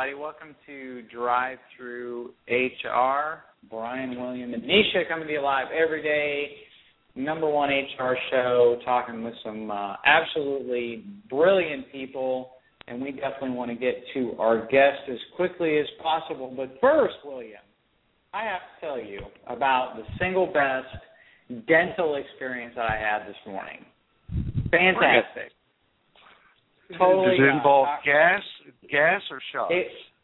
everybody. Welcome to Drive Through HR. Brian, William, and Nisha coming to you live every day. #1 HR show, talking with some absolutely brilliant people, and we definitely want to get to our guest as quickly as possible. But first, William, I have to tell you about the single best dental experience that I had this morning. Fantastic. Totally. Does it involve gas or shots?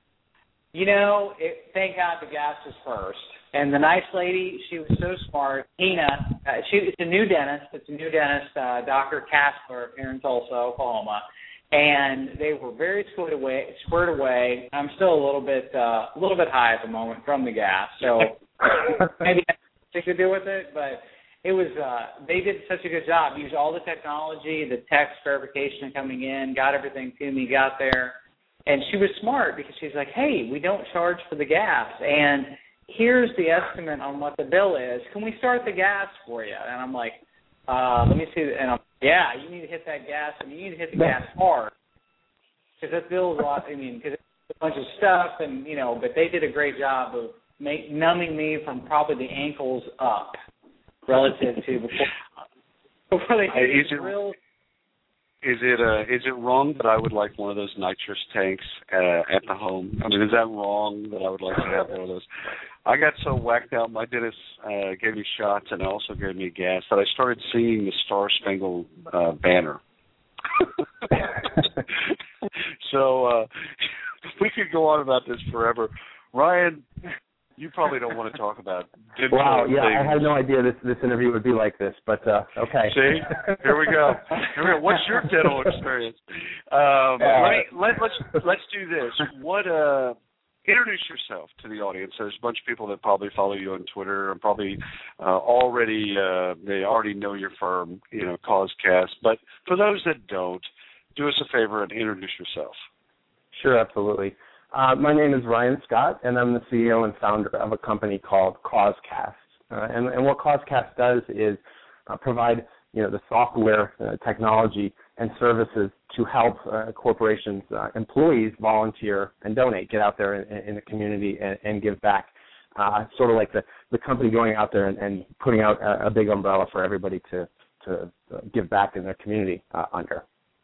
Thank God the gas was first. And the nice lady, she was so smart. Tina, it's a new dentist. Dr. Kassler here in Tulsa, Oklahoma. And they were very squared away. I'm still a little bit high at the moment from the gas, so maybe that has something to do with it. But it was they did such a good job. Used all the technology, the text verification coming in, got everything to me, got there. And she was smart because she's like, hey, we don't charge for the gas. And here's the estimate on what the bill is. Can we start the gas for you? And I'm like, let me see. And I'm yeah, you need to hit that gas, and you need to hit the gas hard. Because that bill's a lot, because it's a bunch of stuff, and, but they did a great job of numbing me from probably the ankles up relative to before they did the real. Is it wrong that I would like one of those nitrous tanks at the home? I mean, is that wrong that I would like to have one of those? I got so whacked out, my dentist gave me shots and also gave me gas that I started seeing the Star Spangled Banner. So we could go on about this forever. Ryan, you probably don't want to talk about dental things. I had no idea this interview would be like this, but okay. See? Here we go. What's your dental experience? Let's do this. Introduce yourself to the audience. There's a bunch of people that probably follow you on Twitter and probably they already know your firm, CauseCast. But for those that don't, do us a favor and introduce yourself. Sure, absolutely. My name is Ryan Scott, and I'm the CEO and founder of a company called CauseCast. And what CauseCast does is provide the software, technology, and services to help corporations, employees volunteer and donate, get out there in the community and give back. Sort of like the company going out there and putting out a big umbrella for everybody to give back in their community under.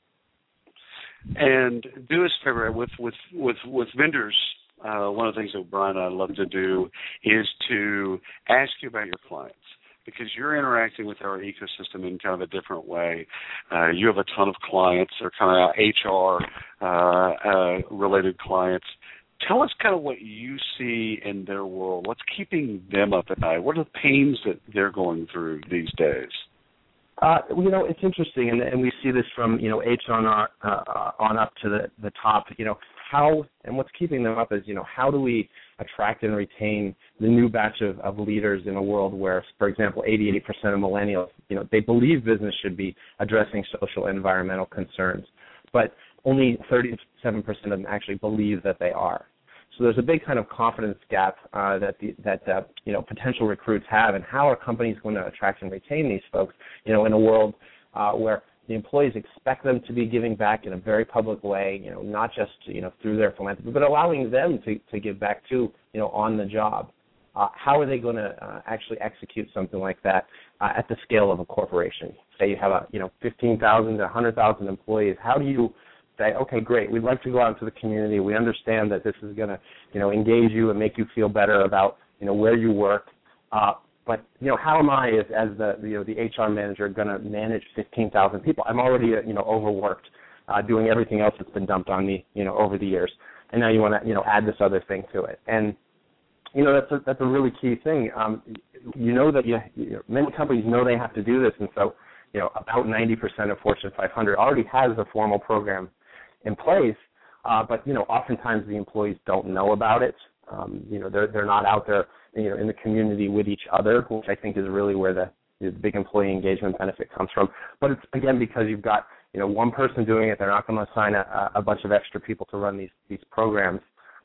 And do us a favor with vendors. One of the things that Brian and I love to do is to ask you about your clients, because you're interacting with our ecosystem in kind of a different way. You have a ton of clients. They're kind of HR related clients. Tell us kind of what you see in their world. What's keeping them up at night? What are the pains that they're going through these days? It's interesting, and we see this from, HR on up to the top, how, and what's keeping them up is, how do we attract and retain the new batch of leaders in a world where, for example, 80% of millennials, they believe business should be addressing social and environmental concerns, but only 37% of them actually believe that they are. So there's a big kind of confidence gap that potential recruits have, and how are companies going to attract and retain these folks, in a world where the employees expect them to be giving back in a very public way, not just through their philanthropy, but allowing them to give back too, on the job. How are they going to actually execute something like that at the scale of a corporation? Say you have 15,000 to 100,000 employees. How do you say, okay, great, we'd like to go out into the community. We understand that this is going to, engage you and make you feel better about, where you work. But, how am I, as the HR manager, going to manage 15,000 people? I'm already, overworked, doing everything else that's been dumped on me, over the years. And now you want to, add this other thing to it. And, that's a really key thing. That many companies know they have to do this, and so, about 90% of Fortune 500 already has a formal program in place, but oftentimes the employees don't know about it. They're not out there, in the community with each other, which I think is really where the big employee engagement benefit comes from. But it's again because you've got one person doing it. They're not going to assign a bunch of extra people to run these programs.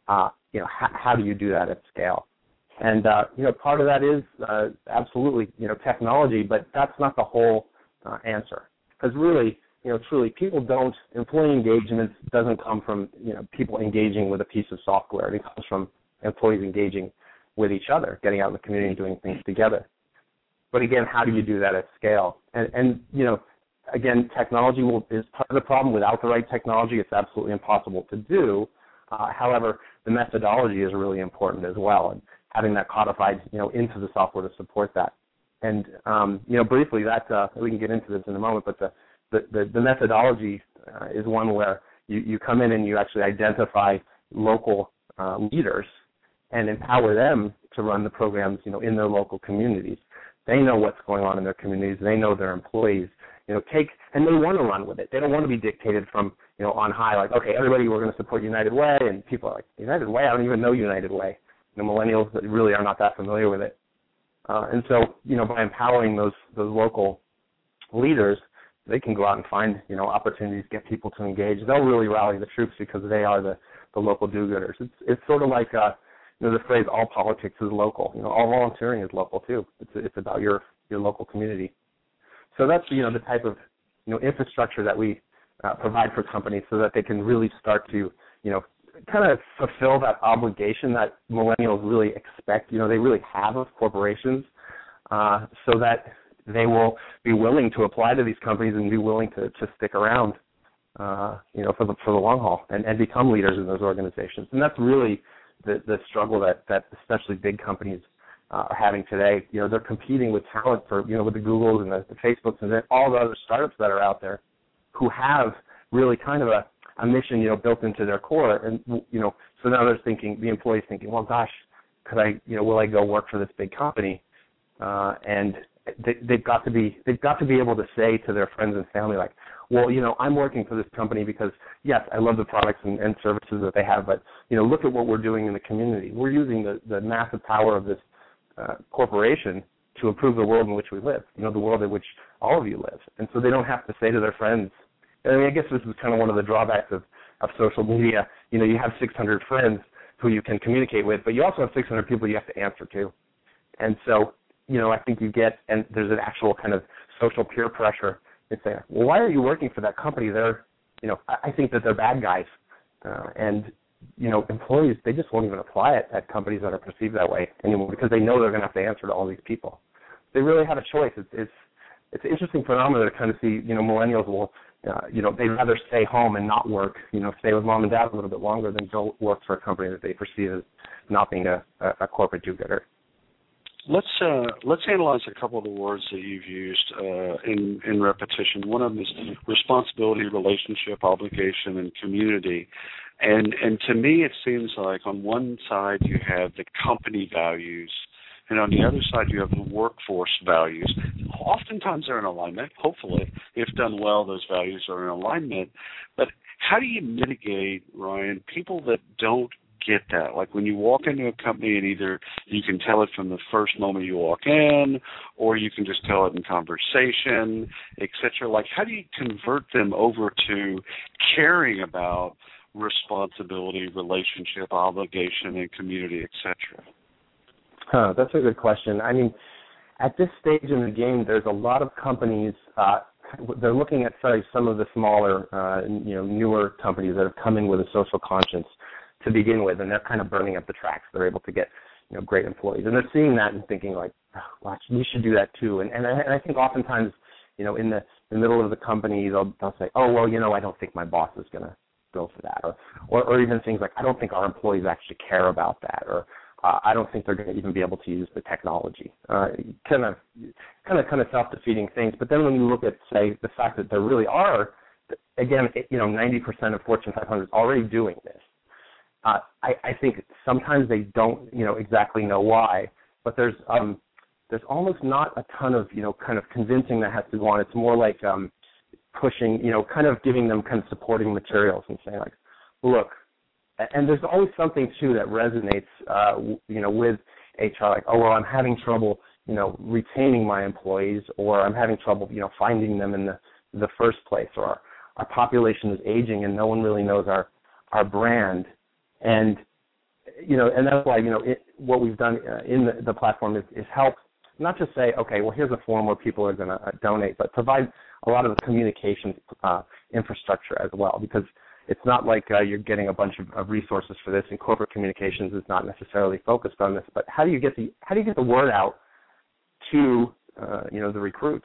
How do you do that at scale? And part of that is absolutely technology, but that's not the whole answer. Because really, truly employee engagement doesn't come from, people engaging with a piece of software. It comes from employees engaging with each other, getting out in the community and doing things together. But again, how do you do that at scale? And again, technology is part of the problem. Without the right technology, it's absolutely impossible to do. However, the methodology is really important as well, and having that codified, into the software to support that. And briefly, that we can get into this in a moment, but the methodology is one where you come in and you actually identify local leaders and empower them to run the programs, in their local communities. They know what's going on in their communities. They know their employees. And they want to run with it. They don't want to be dictated from, on high, like, okay, everybody, we're going to support United Way, and people are like, United Way? I don't even know United Way. Millennials really are not that familiar with it. And so, by empowering those local leaders, they can go out and find, opportunities, get people to engage. They'll really rally the troops because they are the local do-gooders. It's sort of like, the phrase, all politics is local. All volunteering is local, too. It's about your local community. So that's, the type of, infrastructure that we provide for companies so that they can really start to, kind of fulfill that obligation that millennials really expect, they really have of corporations, so that they will be willing to apply to these companies and be willing to stick around, for the long haul and become leaders in those organizations. And that's really the struggle that especially big companies are having today. They're competing with talent for, with the Googles and the Facebooks and all the other startups that are out there who have really kind of a mission, built into their core. And, so now the employee's thinking, well, gosh, will I go work for this big company? And they've got to be able to say to their friends and family, like, well, I'm working for this company because, yes, I love the products and services that they have, but, look at what we're doing in the community. We're using the massive power of this corporation to improve the world in which we live, the world in which all of you live. And so they don't have to say to their friends, I guess this is kind of one of the drawbacks of social media. You have 600 friends who you can communicate with, but you also have 600 people you have to answer to. And so, I think and there's an actual kind of social peer pressure. It's saying, well, why are you working for that company? They're, I think that they're bad guys. And employees, they just won't even apply it at companies that are perceived that way anymore because they know they're going to have to answer to all these people. They really have a choice. It's an interesting phenomenon to kind of see, millennials will, they'd rather stay home and not work, stay with mom and dad a little bit longer than go work for a company that they perceive as not being a corporate do-gooder. Let's analyze a couple of the words that you've used in repetition. One of them is responsibility, relationship, obligation, and community. And to me, it seems like on one side you have the company values, and on the other side you have the workforce values. Oftentimes they're in alignment. Hopefully, if done well, those values are in alignment. But how do you mitigate, Ryan, people that don't get that? Like when you walk into a company and either you can tell it from the first moment you walk in, or you can just tell it in conversation, et cetera. Like how do you convert them over to caring about responsibility, relationship, obligation, and community, et cetera? That's a good question. I mean, at this stage in the game, there's a lot of companies, they're looking at some of the smaller, newer companies that have come in with a social conscience to begin with, and they're kind of burning up the tracks. They're able to get, great employees. And they're seeing that and thinking like, oh, watch, we should do that too. And I think oftentimes, in the middle of the company, they'll say, oh, well, I don't think my boss is going to go for that. Or even things like, I don't think our employees actually care about that. Or I don't think they're going to even be able to use the technology. Kind of self-defeating things. But then when you look at, say, the fact that there really are, again, 90% of Fortune 500 already doing this. I think sometimes they don't, exactly know why. But there's almost not a ton of, kind of convincing that has to go on. It's more like pushing, kind of giving them kind of supporting materials and saying like, look. And there's always something, too, that resonates, with HR, like, oh, well, I'm having trouble, retaining my employees, or I'm having trouble, finding them in the first place, or our population is aging and no one really knows our brand. And, and that's why, what we've done in the platform is help not just say, okay, well, here's a form where people are going to donate, but provide a lot of the communications infrastructure as well, because it's not like you're getting a bunch of resources for this, and corporate communications is not necessarily focused on this. But how do you get the word out to the recruits?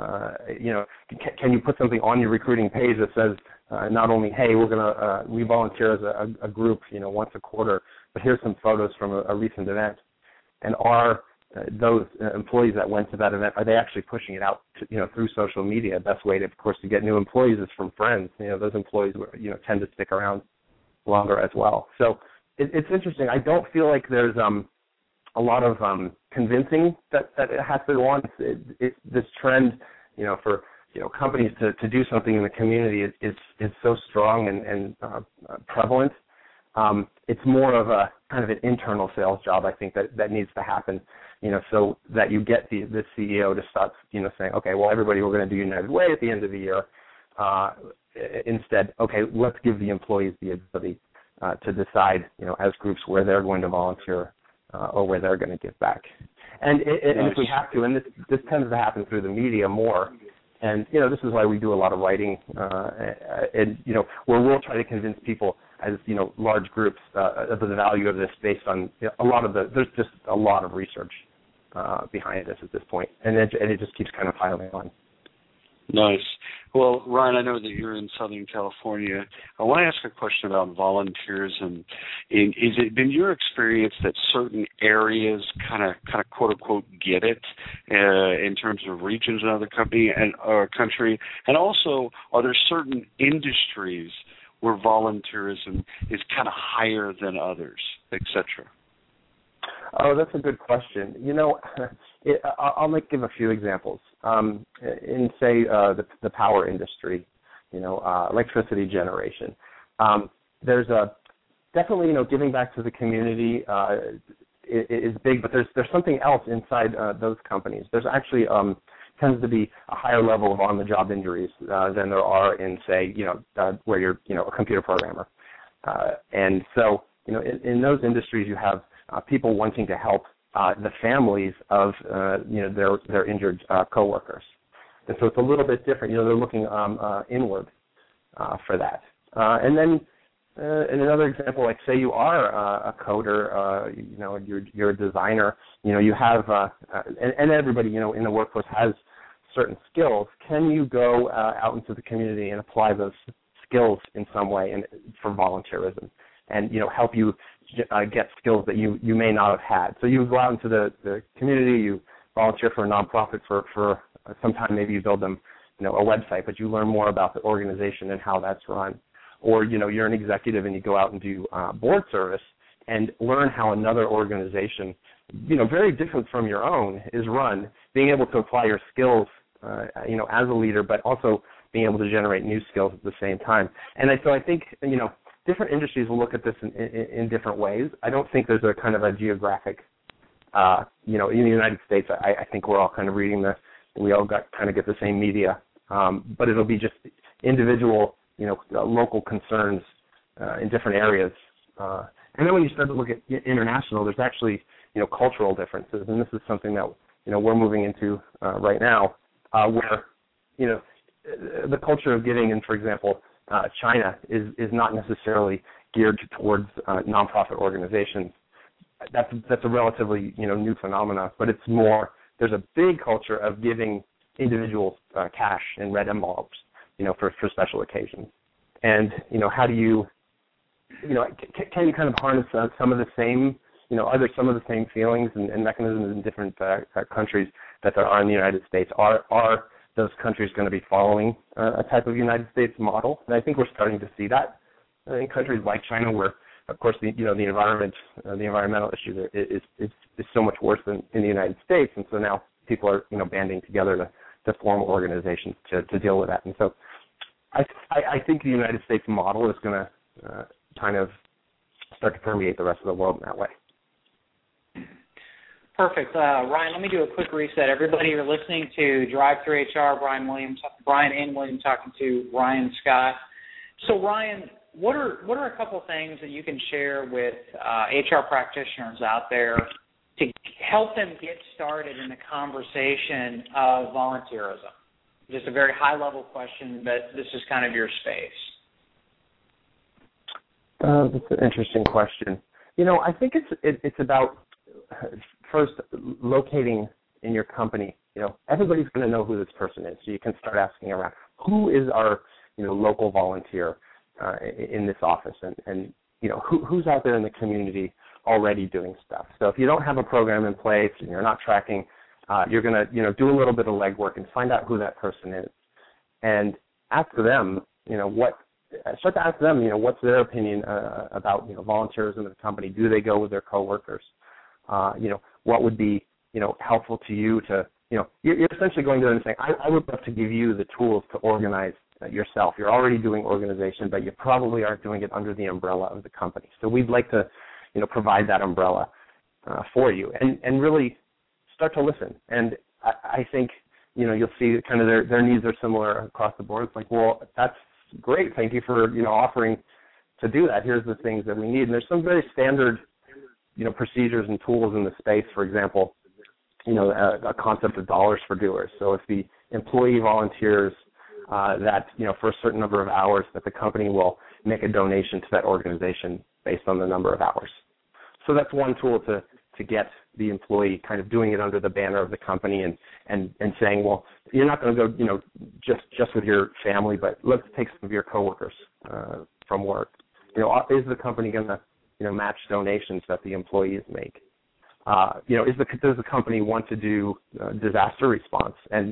Can you put something on your recruiting page that says not only, hey, we volunteer as a group, once a quarter, but here's some photos from a recent event, and are those employees that went to that event, are they actually pushing it out through social media? Best way, of course, to get new employees is from friends. Those employees tend to stick around longer as well. So it's interesting. I don't feel like there's a lot of convincing that it has to go on. It's this trend, for companies to do something in the community is so strong and prevalent. It's more of a kind of an internal sales job, I think, that needs to happen, so that you get the CEO to start, saying, okay, well, everybody, we're going to do United Way at the end of the year. Instead, okay, let's give the employees the ability to decide, as groups, where they're going to volunteer or where they're going to give back. And if we have to, and this tends to happen through the media more, and, this is why we do a lot of writing, and, where we'll try to convince people as, large groups of the value of this based on there's just a lot of research behind this at this point, and it just keeps kind of piling on. Nice. Well, Ryan, I know that you're in Southern California. I want to ask a question about volunteerism. Is it been your experience that certain areas kind of quote unquote get it in terms of regions in other country, and also are there certain industries where volunteerism is kind of higher than others, etc.? Oh, that's a good question. I'll give a few examples. In, say, the power industry, electricity generation, there's definitely, giving back to the community is big, but there's something else inside those companies. There's actually tends to be a higher level of on-the-job injuries than there are in, say, where you're, a computer programmer. And so, in those industries, you have people wanting to help the families of their injured coworkers, and so it's a little bit different. They're looking inward for that. And then in another example, like say you are a coder, you're a designer. You have and everybody in the workforce has certain skills. Can you go out into the community and apply those skills in some way for volunteerism, and help you get skills that you may not have had? So you go out into the community, you volunteer for a nonprofit for some time, maybe you build them a website, but you learn more about the organization and how that's run. Or you're an executive and you go out and do board service and learn how another organization, very different from your own, is run. Being able to apply your skills, as a leader, but also being able to generate new skills at the same time. And so I think different industries will look at this in different ways. I don't think there's a kind of a geographic, in the United States, I think we're all kind of reading this. We all get the same media, but it'll be just individual, local concerns in different areas. And then when you start to look at international, there's actually, cultural differences, and this is something that, we're moving into right now, where, the culture of giving in, for example, China is not necessarily geared towards nonprofit organizations. That's a relatively new phenomena, but it's more. There's a big culture of giving individuals cash in red envelopes, for special occasions. And how do you, can you kind of harness some of the same, are there some of the same feelings and mechanisms in different countries that there are in the United States? Are those countries going to be following a type of United States model? And I think we're starting to see that in countries like China, where, of course, the environment, the environmental issue is so much worse than in the United States, and so now people are banding together to form organizations to deal with that. And so I think the United States model is going to kind of start to permeate the rest of the world in that way. Perfect. Ryan, let me do a quick reset. Everybody, you're listening to Drive Through HR, Brian and William talking to Ryan Scott. So, Ryan, what are a couple things that you can share with HR practitioners out there to help them get started in the conversation of volunteerism? Just a very high-level question, but this is kind of your space. That's an interesting question. I think it's about first locating in your company. Everybody's going to know who this person is, so you can start asking around, who is our local volunteer in this office, and who's out there in the community already doing stuff. So if you don't have a program in place and you're not tracking, you're going to do a little bit of legwork and find out who that person is, and ask them, start to ask them, what's their opinion about volunteerism in the company? Do they go with their coworkers? What would be helpful to you to you're essentially going to them and saying, I would love to give you the tools to organize yourself. You're already doing organization, but you probably aren't doing it under the umbrella of the company. So we'd like to provide that umbrella for you, and really start to listen. And I think you'll see kind of their needs are similar across the board. It's like, well, that's great. Thank you for offering to do that. Here's the things that we need. And there's some very standard procedures and tools in the space. For example, a concept of dollars for doers. So if the employee volunteers that for a certain number of hours, that the company will make a donation to that organization based on the number of hours. So that's one tool to get the employee kind of doing it under the banner of the company and saying, well, you're not going to go just with your family, but let's take some of your coworkers from work. Is the company going to match donations that the employees make? Does the company want to do disaster response? And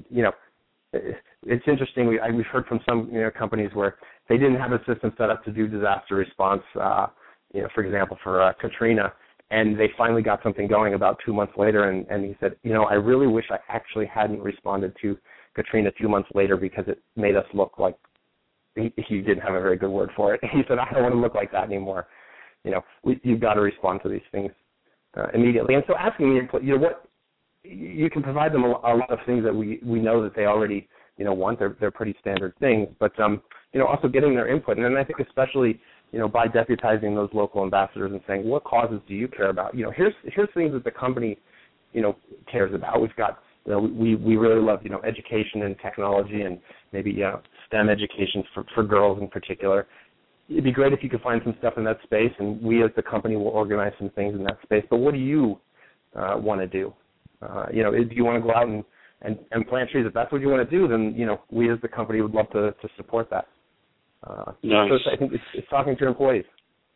it's interesting. We've heard from some companies where they didn't have a system set up to do disaster response. For example, for Katrina, and they finally got something going about 2 months later. And he said, I really wish I actually hadn't responded to Katrina 2 months later, because it made us look like he didn't have a very good word for it. He said, I don't want to look like that anymore. You've got to respond to these things immediately. And so asking the what you can provide them a lot of things that we know that they already want. They're pretty standard things, but also getting their input. And then I think especially by deputizing those local ambassadors and saying, what causes do you care about? Here's things that the company cares about. We've got we really love education and technology, and maybe STEM education for girls in particular. It'd be great if you could find some stuff in that space, and we as the company will organize some things in that space. But what do you want to do? Do you want to go out and plant trees? If that's what you want to do, then we as the company would love to support that. Nice. So I think it's talking to your employees.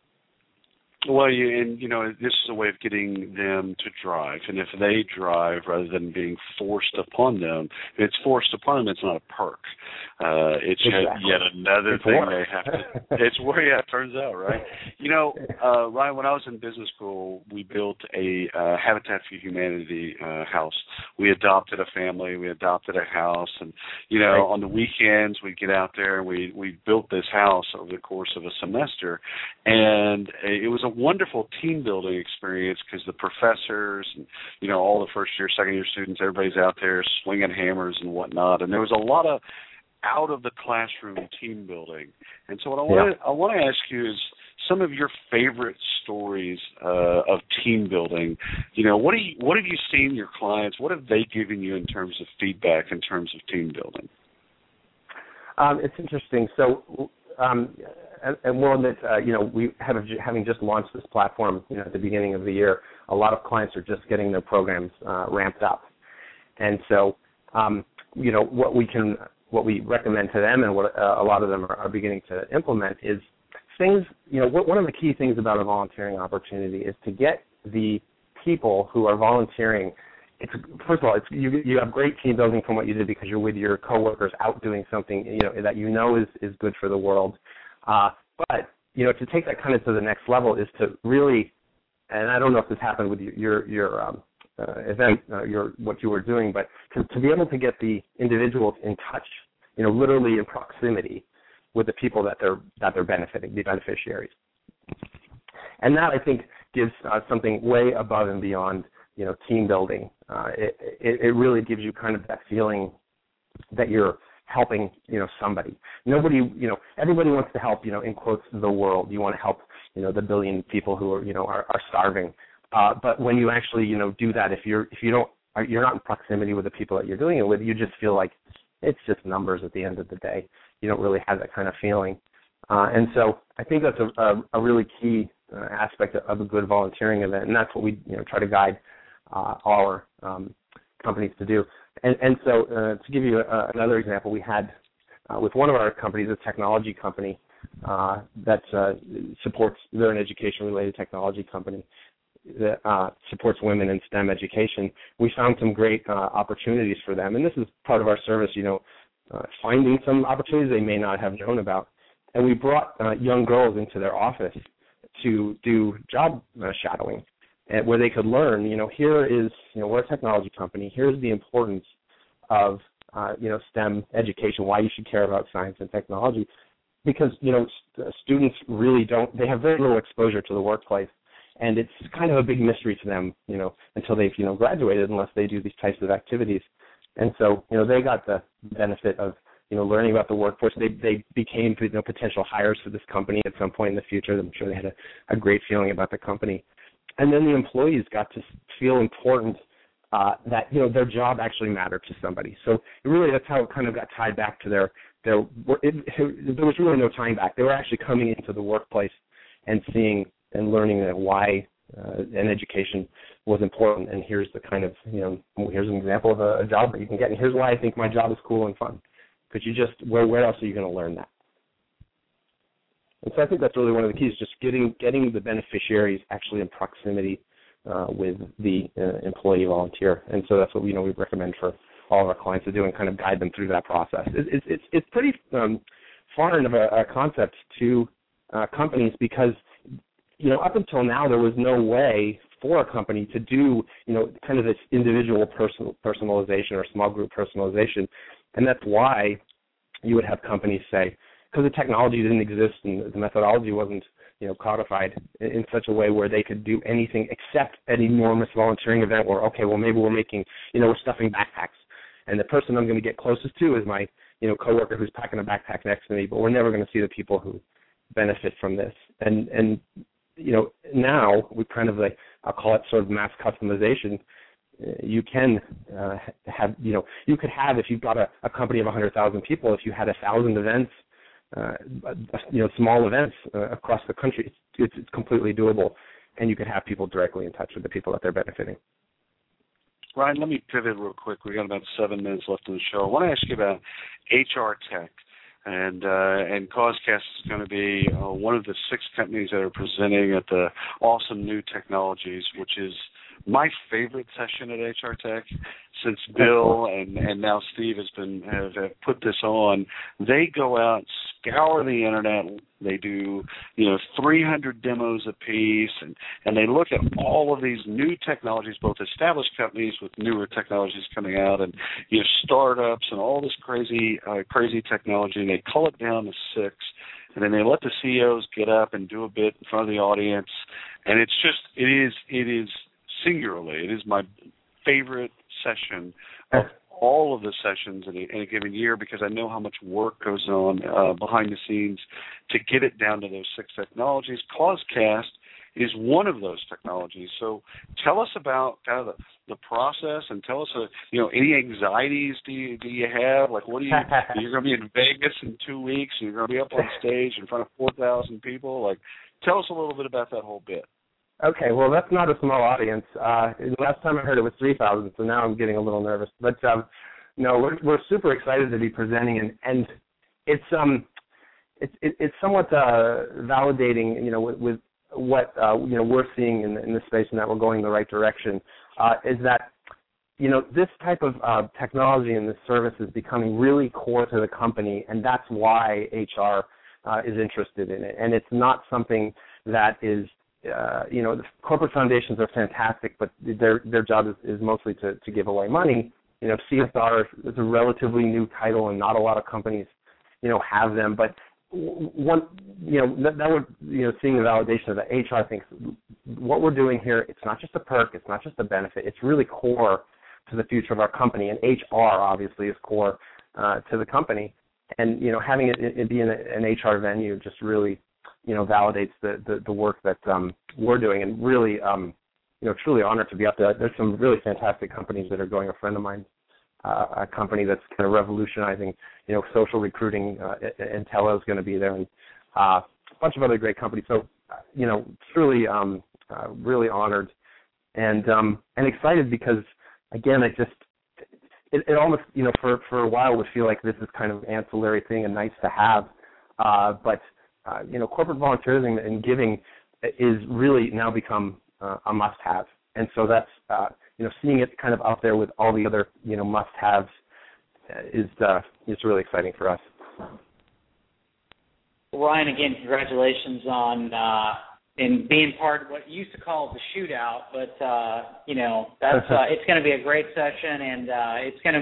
Well, this is a way of getting them to drive, and if they drive rather than being forced upon them, if it's forced upon them, it's not a perk. It's exactly. yet another thing they have to. It's where it turns out, right? Ryan, when I was in business school, we built a Habitat for Humanity house. We adopted a family, we adopted a house, and on the weekends we get out there and we built this house over the course of a semester, and it was a wonderful team building experience because the professors and all the first year, second year students, everybody's out there swinging hammers and whatnot, and there was a lot of out of the classroom team building. And so what I want to ask you is some of your favorite stories of team building. What have you seen your clients? What have they given you in terms of feedback in terms of team building? It's interesting. So. And one that, we having just launched this platform, at the beginning of the year, a lot of clients are just getting their programs ramped up. And so, what we recommend to them and what a lot of them are beginning to implement is things, one of the key things about a volunteering opportunity is to get the people who are volunteering. First of all, you have great team building from what you did because you're with your coworkers out doing something, that is good for the world. But to take that kind of to the next level is to really, and I don't know if this happened with your event, what you were doing, but to be able to get the individuals in touch, literally in proximity with the people that they're benefiting, the beneficiaries, and that I think gives something way above and beyond team building. It really gives you kind of that feeling that you're helping, somebody. Everybody wants to help, in quotes, the world. You want to help, the billion people who are starving. But when you actually, do that, if you're not in proximity with the people that you're doing it with, you just feel like it's just numbers at the end of the day. You don't really have that kind of feeling. And so I think that's a really key aspect of a good volunteering event, and that's what we try to guide our companies to do. And so to give you another example, we had with one of our companies, a technology company that supports, they're an education-related technology company that supports women in STEM education. We found some great opportunities for them, and this is part of our service, finding some opportunities they may not have known about. And we brought young girls into their office to do job shadowing, where they could learn, here is, we're a technology company, here's the importance of, STEM education, why you should care about science and technology, because, students really they have very little exposure to the workplace, and it's kind of a big mystery to them, until they've, graduated, unless they do these types of activities. And so, they got the benefit of, learning about the workforce. They became, potential hires for this company at some point in the future. I'm sure they had a great feeling about the company. And then the employees got to feel important that, their job actually mattered to somebody. So really that's how it kind of got tied back to there was really no tying back. They were actually coming into the workplace and seeing and learning why an education was important. And here's the kind of, here's an example of a job that you can get. And here's why I think my job is cool and fun. Because where else are you going to learn that? And so I think that's really one of the keys, just getting the beneficiaries actually in proximity with the employee volunteer. And so that's what we recommend for all of our clients to do and kind of guide them through that process. It's pretty foreign of a concept to companies because, up until now there was no way for a company to do, kind of this individual personalization or small group personalization. And that's why you would have companies say, because the technology didn't exist and the methodology wasn't, codified in such a way where they could do anything except an enormous volunteering event where, okay, well, maybe we're making, we're stuffing backpacks. And the person I'm going to get closest to is my, coworker who's packing a backpack next to me, but we're never going to see the people who benefit from this. And now we kind of I'll call it sort of mass customization. You can have, you could have, if you've got a company of 100,000 people, if you had 1,000 events, small events across the country, it's completely doable, and you could have people directly in touch with the people that they're benefiting. Ryan, let me pivot real quick. We've got about 7 minutes left in the show. I want to ask you about HR Tech. And CauseCast is going to be one of the 6 companies that are presenting at the Awesome New Technologies, which is my favorite session at HR Tech since Bill and now Steve have put this on. They go out, scour the internet. They do 300 demos a piece, and they look at all of these new technologies, both established companies with newer technologies coming out, and startups and all this crazy technology. And they cull it down to 6, and then they let the CEOs get up and do a bit in front of the audience. And it's just it is singularly, it is my favorite session of all of the sessions in a given year, because I know how much work goes on behind the scenes to get it down to those 6 technologies. CauseCast is one of those technologies. So tell us about kind of the process, and tell us, any anxieties do you have? Like, what do you're going to be in Vegas in 2 weeks, and you're going to be up on stage in front of 4,000 people. Like, tell us a little bit about that whole bit. Okay, well, that's not a small audience. The last time I heard it was 3,000, so now I'm getting a little nervous. But no, we're super excited to be presenting, and it's somewhat validating, with what we're seeing in the space, and that we're going in the right direction. Is that this type of technology and this service is becoming really core to the company, and that's why HR is interested in it. And it's not something that is the corporate foundations are fantastic, but their job is mostly to give away money. CSR is a relatively new title, and not a lot of companies, have them. But one, that would, seeing the validation of that, HR thinks what we're doing here, it's not just a perk, it's not just a benefit, it's really core to the future of our company. And HR obviously is core to the company, and having it be in an HR venue just really validates the work that we're doing. And really, truly honored to be up there. There's some really fantastic companies that are going. A friend of mine, a company that's kind of revolutionizing, social recruiting. Intello is going to be there, and a bunch of other great companies. So, truly, really honored and excited because, again, it almost, for a while would feel like this is kind of an ancillary thing and nice to have, but corporate volunteerism and giving is really now become a must-have, and so that's seeing it kind of up there with all the other must-haves is really exciting for us. Ryan, again, congratulations on in being part of what you used to call the shootout, but that's it's going to be a great session, and it's going to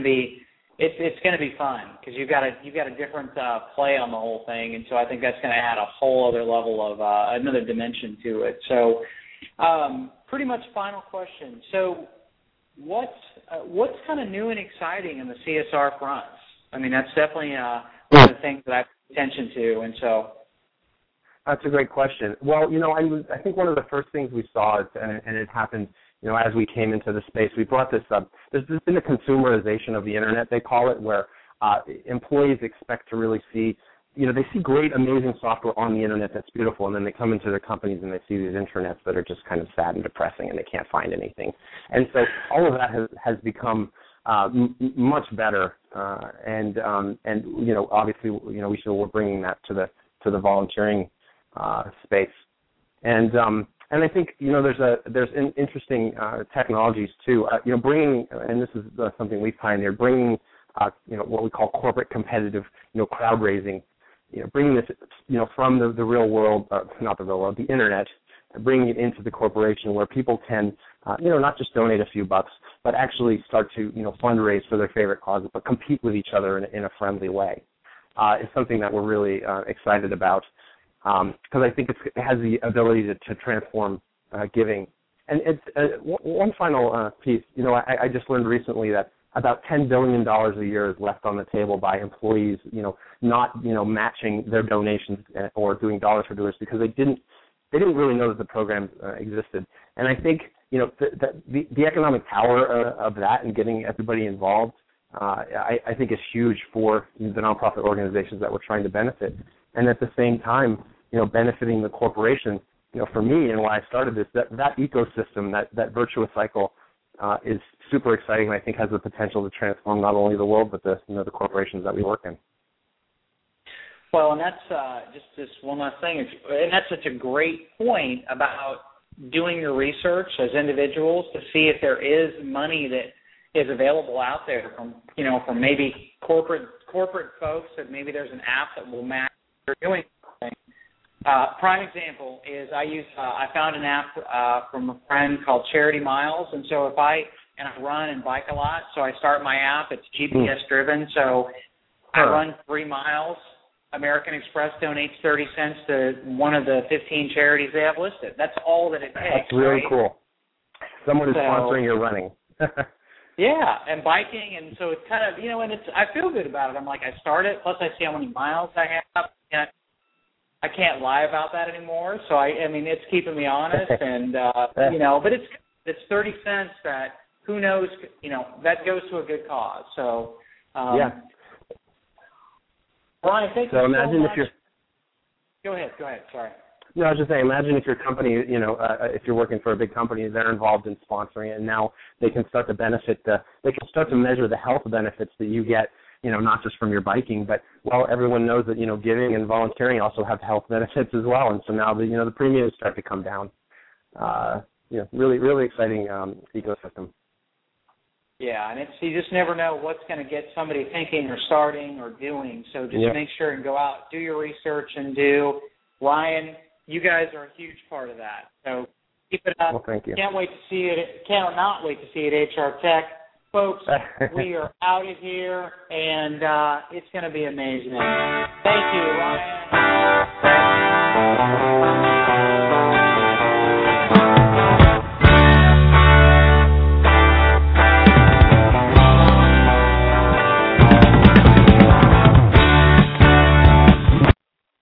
be fun because you've got a different play on the whole thing, and so I think that's going to add a whole other level of another dimension to it. So, pretty much final question. So, what's kind of new and exciting in the CSR fronts? I mean, that's definitely one of the things that I pay attention to, and so. That's a great question. Well, I think one of the first things we saw, and it happened, as we came into the space, we brought this up. There's been a consumerization of the internet, they call it, where employees expect to really see, they see great, amazing software on the internet that's beautiful, and then they come into their companies and they see these intranets that are just kind of sad and depressing, and they can't find anything. And so all of that has become much better, and obviously, we're bringing that to the volunteering space, and I think there's interesting technologies too. Bringing, and this is something we've pioneered, bringing what we call corporate competitive crowd raising, bringing this from the real world, not the real world, the internet, bringing it into the corporation where people can not just donate a few bucks, but actually start to fundraise for their favorite causes, but compete with each other in a friendly way. It's something that we're really excited about. Because I think it has the ability to transform giving. And it's one final piece. I just learned recently that about $10 billion a year is left on the table by employees, not matching their donations or doing dollars for dollars because they didn't really know that the program existed. And I think the economic power of that and getting everybody involved, I think is huge for the nonprofit organizations that we're trying to benefit. And at the same time, benefiting the corporation, for me and why I started this, that ecosystem, that virtuous cycle is super exciting and I think has the potential to transform not only the world, but the corporations that we work in. Well, and that's just one last thing, and that's such a great point about doing your research as individuals to see if there is money that is available out there from maybe corporate folks, that maybe there's an app that will match what you're doing. Prime example is I found an app from a friend called Charity Miles, and so I run and bike a lot, so I start my app. It's GPS driven, so I run 3 miles. American Express donates 30 cents to one of the 15 charities they have listed. That's all that it takes. That's really right? coove. Someone is sponsoring your running. Yeah, and biking, and so it's kind of, and I feel good about it. I'm like, I start it, plus I see how many miles I have, and I can't lie about that anymore. So I mean, it's keeping me honest, and but it's 30 cents that who knows, that goes to a good cause. So yeah. Brian, thank you imagine so much. If you're. Go ahead. Sorry. No, I was just saying, imagine if your company, if you're working for a big company, they're involved in sponsoring it, and now they can start to they can start to measure the health benefits that you get, not just from your biking, but, everyone knows that, giving and volunteering also have health benefits as well, and so now the premiums start to come down. Really, really exciting ecosystem. Yeah, and you just never know what's going to get somebody thinking or starting or doing, so just make sure and go out, do your research, and do. Ryan, you guys are a huge part of that, so keep it up. Well, thank you. Cannot wait to see it at HR Tech. Folks, we are out of here, and it's going to be amazing. Thank you, Ryan.